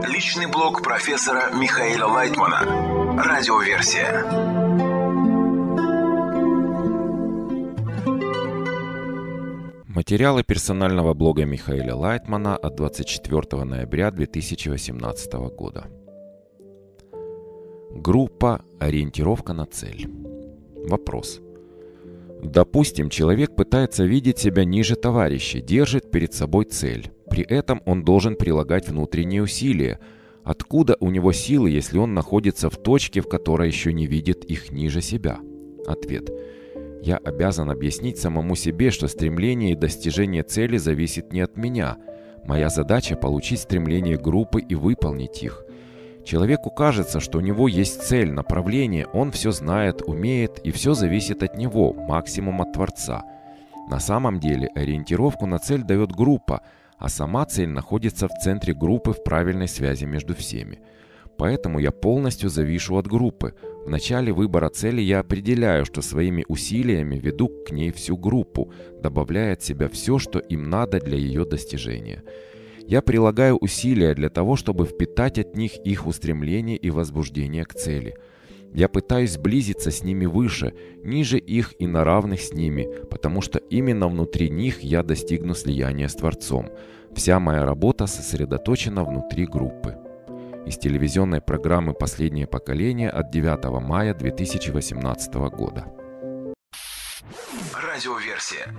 Личный блог профессора Михаила Лайтмана. Радиоверсия. Материалы персонального блога Михаила Лайтмана от 24 ноября 2018 года. Группа «Ориентировка на цель». Вопрос. Допустим, человек пытается видеть себя ниже товарищей, держит перед собой цель. При этом он должен прилагать внутренние усилия. Откуда у него силы, если он находится в точке, в которой еще не видит их ниже себя? Ответ. Я обязан объяснить самому себе, что стремление и достижение цели зависит не от меня. Моя задача – получить стремление группы и выполнить их. Человеку кажется, что у него есть цель, направление, он все знает, умеет, и все зависит от него, максимум от Творца. На самом деле ориентировку на цель дает группа, а сама цель находится в центре группы в правильной связи между всеми. Поэтому я полностью завишу от группы. В начале выбора цели я определяю, что своими усилиями веду к ней всю группу, добавляя от себя все, что им надо для ее достижения. Я прилагаю усилия для того, чтобы впитать от них их устремление и возбуждение к цели. Я пытаюсь сблизиться с ними выше, ниже их и на равных с ними, потому что именно внутри них я достигну слияния с Творцом. Вся моя работа сосредоточена внутри группы. Из телевизионной программы «Последнее поколение» от 9 мая 2018 года. Радиоверсия.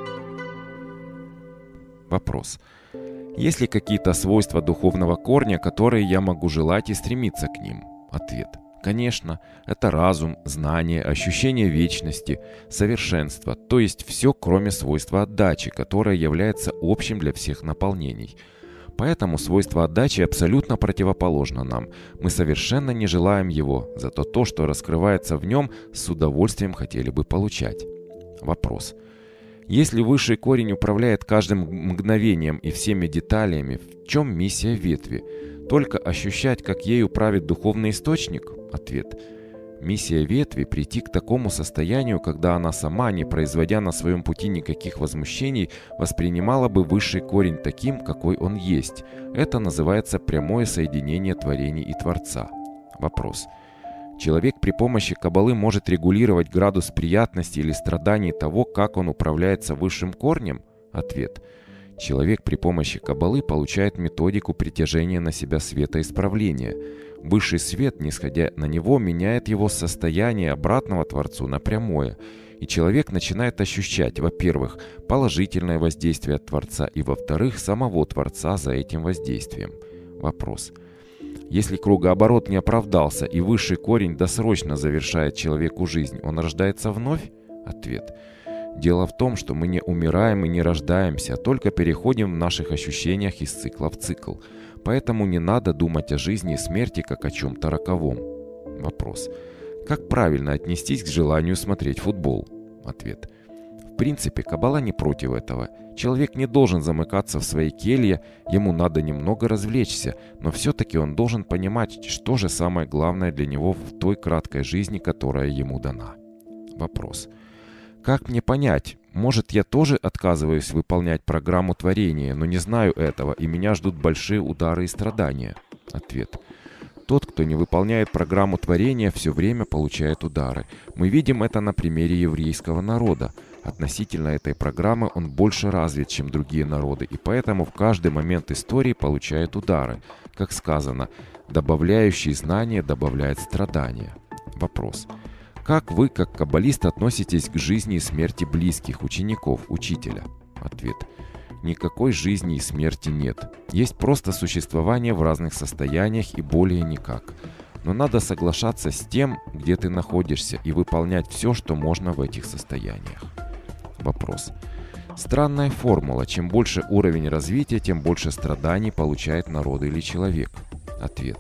Вопрос. Есть ли какие-то свойства духовного корня, которые я могу желать и стремиться к ним? Ответ. Конечно, это разум, знание, ощущение вечности, совершенство, то есть все, кроме свойства отдачи, которое является общим для всех наполнений. Поэтому свойство отдачи абсолютно противоположно нам. Мы совершенно не желаем его, зато то, что раскрывается в нем, с удовольствием хотели бы получать. Вопрос. Если высший корень управляет каждым мгновением и всеми деталями, в чем миссия ветви? Только ощущать, как ею правит духовный источник? Ответ. Миссия ветви – прийти к такому состоянию, когда она сама, не производя на своем пути никаких возмущений, воспринимала бы высший корень таким, какой он есть. Это называется прямое соединение творений и Творца. Вопрос. Человек при помощи каббалы может регулировать градус приятности или страданий того, как он управляется высшим корнем? Ответ. Человек при помощи каббалы получает методику притяжения на себя света исправления. Высший свет, нисходя на него, меняет его состояние обратного Творцу на прямое. И человек начинает ощущать, во-первых, положительное воздействие от Творца, и, во-вторых, самого Творца за этим воздействием. Вопрос. Если кругооборот не оправдался и высший корень досрочно завершает человеку жизнь, он рождается вновь? Ответ. Дело в том, что мы не умираем и не рождаемся, а только переходим в наших ощущениях из цикла в цикл. Поэтому не надо думать о жизни и смерти как о чем-то роковом. Вопрос. Как правильно отнестись к желанию смотреть футбол? Ответ. В принципе, каббала не против этого. Человек не должен замыкаться в своей келье, ему надо немного развлечься, но все-таки он должен понимать, что же самое главное для него в той краткой жизни, которая ему дана. Вопрос. Как мне понять? Может, я тоже отказываюсь выполнять программу творения, но не знаю этого, и меня ждут большие удары и страдания? Ответ. Тот, кто не выполняет программу творения, все время получает удары. Мы видим это на примере еврейского народа. Относительно этой программы он больше развит, чем другие народы, и поэтому в каждый момент истории получает удары. Как сказано, добавляющий знания добавляет страдания. Вопрос. Как вы, как каббалист, относитесь к жизни и смерти близких, учеников, учителя? Ответ. Никакой жизни и смерти нет. Есть просто существование в разных состояниях и более никак. Но надо соглашаться с тем, где ты находишься, и выполнять все, что можно в этих состояниях. Вопрос. Странная формула. Чем больше уровень развития, тем больше страданий получает народ или человек. Ответ.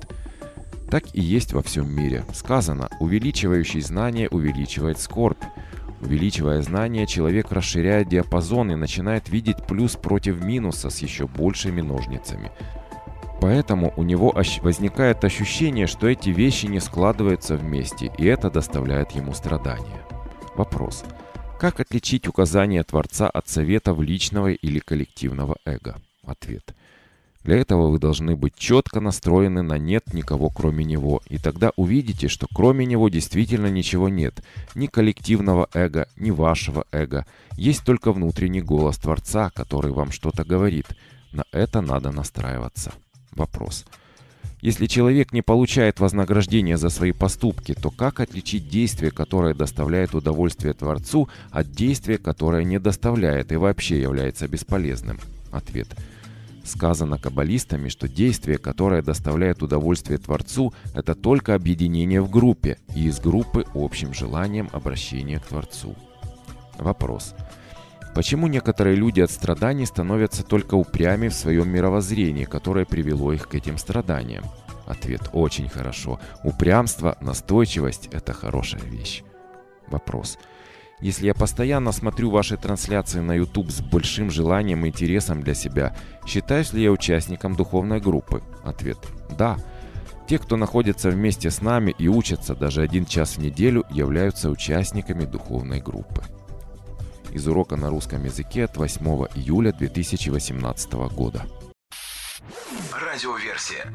Так и есть во всем мире. Сказано, увеличивающий знание увеличивает скорбь. Увеличивая знания, человек расширяет диапазон и начинает видеть плюс против минуса с еще большими ножницами. Поэтому у него возникает ощущение, что эти вещи не складываются вместе, и это доставляет ему страдания. Вопрос. Как отличить указания Творца от советов личного или коллективного эго? Ответ. Для этого вы должны быть четко настроены на «нет никого кроме него», и тогда увидите, что кроме него действительно ничего нет. Ни коллективного эго, ни вашего эго. Есть только внутренний голос Творца, который вам что-то говорит. На это надо настраиваться. Вопрос. Если человек не получает вознаграждения за свои поступки, то как отличить действие, которое доставляет удовольствие Творцу, от действия, которое не доставляет и вообще является бесполезным? Ответ. Сказано каббалистами, что действие, которое доставляет удовольствие Творцу, это только объединение в группе и из группы общим желанием обращения к Творцу. Вопрос. Почему некоторые люди от страданий становятся только упрямее в своем мировоззрении, которое привело их к этим страданиям? Ответ. Очень хорошо. Упрямство, настойчивость – это хорошая вещь. Вопрос. Если я постоянно смотрю ваши трансляции на YouTube с большим желанием и интересом для себя, считаюсь ли я участником духовной группы? Ответ. Да. Те, кто находится вместе с нами и учатся даже 1 час в неделю, являются участниками духовной группы. Из урока на русском языке от 8 июля 2018 года. Радиоверсия.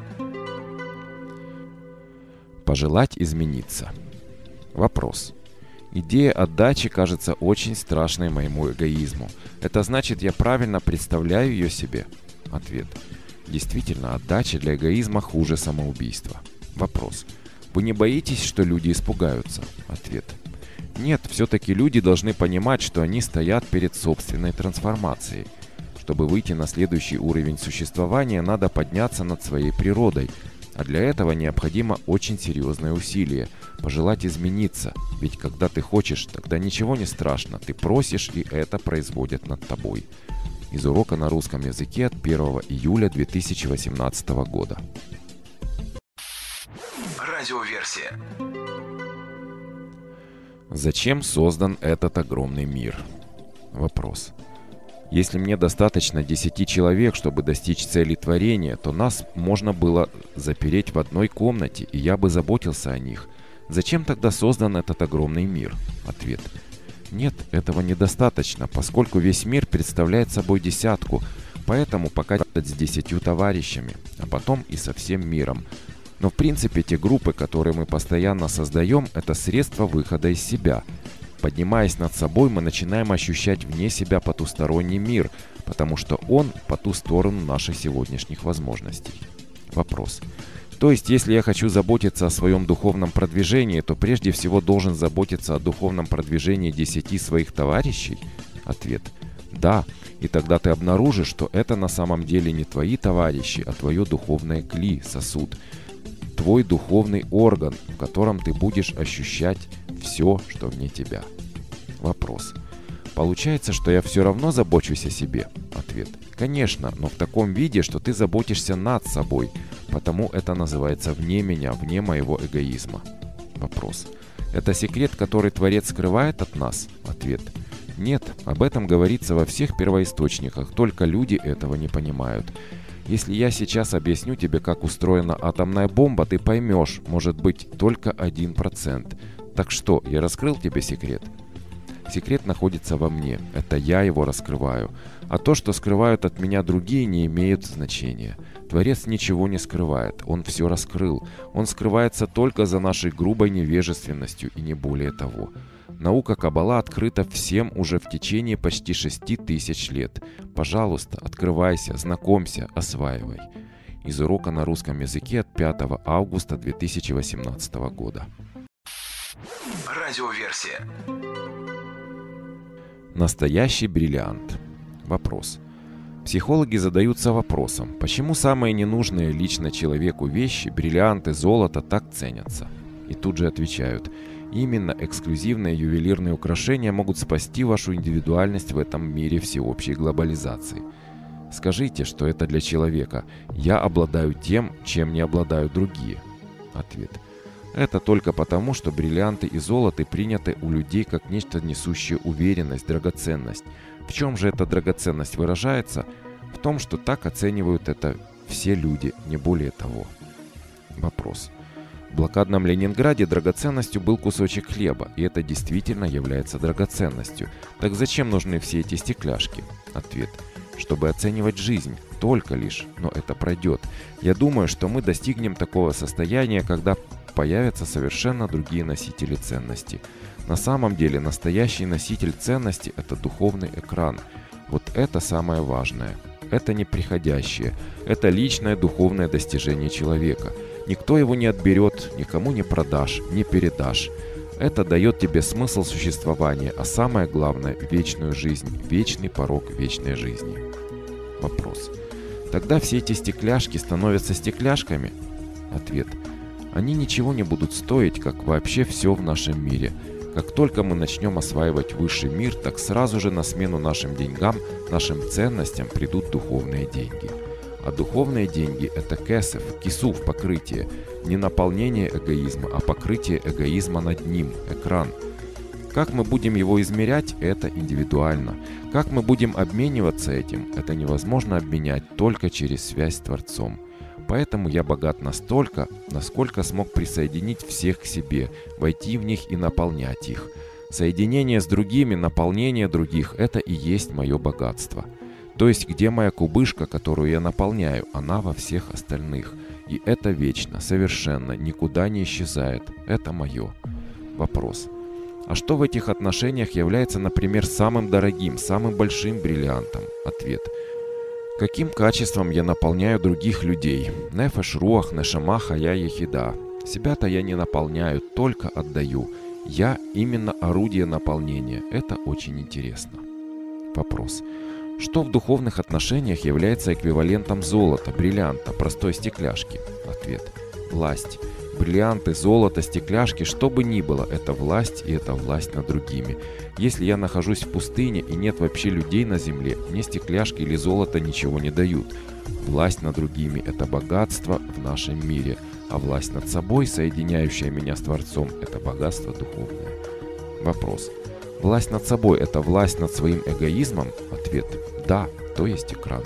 Пожелать измениться. Вопрос. Идея отдачи кажется очень страшной моему эгоизму. Это значит, я правильно представляю ее себе? Ответ. Действительно, отдача для эгоизма хуже самоубийства. Вопрос. Вы не боитесь, что люди испугаются? Ответ. Нет, все-таки люди должны понимать, что они стоят перед собственной трансформацией. Чтобы выйти на следующий уровень существования, надо подняться над своей природой. А для этого необходимо очень серьезное усилие – пожелать измениться. Ведь когда ты хочешь, тогда ничего не страшно. Ты просишь, и это производят над тобой. Из урока на русском языке от 1 июля 2018 года. Радиоверсия. Зачем создан этот огромный мир? Вопрос. Если мне достаточно 10 человек, чтобы достичь цели творения, то нас можно было запереть в одной комнате, и я бы заботился о них. Зачем тогда создан этот огромный мир? Ответ. Нет, этого недостаточно, поскольку весь мир представляет собой десятку, поэтому пока с 10 товарищами, а потом и со всем миром. Но в принципе те группы, которые мы постоянно создаем, это средство выхода из себя. Поднимаясь над собой, мы начинаем ощущать вне себя потусторонний мир, потому что он по ту сторону наших сегодняшних возможностей. Вопрос. То есть, если я хочу заботиться о своем духовном продвижении, то прежде всего должен заботиться о духовном продвижении 10 своих товарищей? Ответ. Да, и тогда ты обнаружишь, что это на самом деле не твои товарищи, а твое духовное кли, сосуд. Твой духовный орган, в котором ты будешь ощущать все, что вне тебя. Вопрос. Получается, что я все равно забочусь о себе? Ответ. Конечно, но в таком виде, что ты заботишься над собой, потому это называется вне меня, вне моего эгоизма. Вопрос. Это секрет, который Творец скрывает от нас? Ответ. Нет, об этом говорится во всех первоисточниках, только люди этого не понимают. Если я сейчас объясню тебе, как устроена атомная бомба, ты поймешь, может быть, только 1%. Так что, я раскрыл тебе секрет? Секрет находится во мне, это я его раскрываю. А то, что скрывают от меня другие, не имеет значения. Творец ничего не скрывает, он все раскрыл. Он скрывается только за нашей грубой невежественностью и не более того. Наука Каббала открыта всем уже в течение почти 6000 лет. Пожалуйста, открывайся, знакомься, осваивай. Из урока на русском языке от 5 августа 2018 года. Радиоверсия. Настоящий бриллиант. Вопрос. Психологи задаются вопросом, почему самые ненужные лично человеку вещи, бриллианты, золото, так ценятся? И тут же отвечают, именно эксклюзивные ювелирные украшения могут спасти вашу индивидуальность в этом мире всеобщей глобализации. Скажите, что это для человека. Я обладаю тем, чем не обладают другие. Ответ. Это только потому, что бриллианты и золото приняты у людей как нечто несущее уверенность, драгоценность. В чем же эта драгоценность выражается? В том, что так оценивают это все люди, не более того. Вопрос. В блокадном Ленинграде драгоценностью был кусочек хлеба, и это действительно является драгоценностью. Так зачем нужны все эти стекляшки? Ответ. чтобы оценивать жизнь, только лишь, но это пройдет. Я думаю, что мы достигнем такого состояния, когда появятся совершенно другие носители ценностей. На самом деле, настоящий носитель ценностей – это духовный экран. Вот это самое важное. Это не приходящее. Это личное духовное достижение человека. Никто его не отберет, никому не продашь, не передашь. Это дает тебе смысл существования, а самое главное – вечную жизнь, вечный порог вечной жизни. Вопрос. Тогда все эти стекляшки становятся стекляшками? Ответ. Они ничего не будут стоить, как вообще все в нашем мире. Как только мы начнем осваивать высший мир, так сразу же на смену нашим деньгам, нашим ценностям придут духовные деньги. А духовные деньги – это кесев, кисув, покрытие. Не наполнение эгоизма, а покрытие эгоизма над ним, экран. Как мы будем его измерять – это индивидуально. Как мы будем обмениваться этим – это невозможно обменять только через связь с Творцом. Поэтому я богат настолько, насколько смог присоединить всех к себе, войти в них и наполнять их. Соединение с другими, наполнение других – это и есть мое богатство. То есть, где моя кубышка, которую я наполняю, она во всех остальных. И это вечно, совершенно, никуда не исчезает. Это мое. Вопрос. А что в этих отношениях является, например, самым дорогим, самым большим бриллиантом? Ответ. Каким качеством я наполняю других людей? Нефеш, руах, нешама, хая, ехида. Себя-то я не наполняю, только отдаю. Я именно орудие наполнения. Это очень интересно. Вопрос. Что в духовных отношениях является эквивалентом золота, бриллианта, простой стекляшки? Ответ. Власть. Бриллианты, золото, стекляшки, что бы ни было, это власть, и это власть над другими. Если я нахожусь в пустыне и нет вообще людей на земле, мне стекляшки или золото ничего не дают. Власть над другими – это богатство в нашем мире, а власть над собой, соединяющая меня с Творцом, это богатство духовное. Вопрос. Власть над собой – это власть над своим эгоизмом? Ответ – да, то есть экран.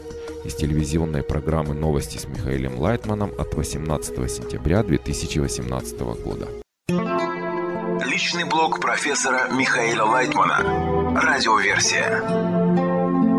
Из телевизионной программы «Новости» с Михаилом Лайтманом от 18 сентября 2018 года. Личный блог профессора Михаила Лайтмана. Радиоверсия.